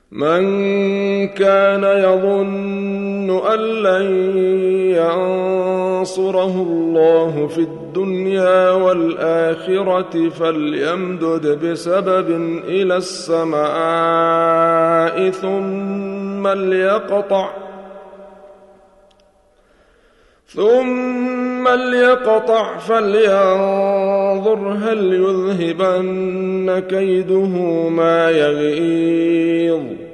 من كان يظن أن لن ينصره الله في الدنيا والآخرة فليمدد بسبب إلى السماء ثم ليقطع فلينظر هل يذهبن كيده ما يغيظ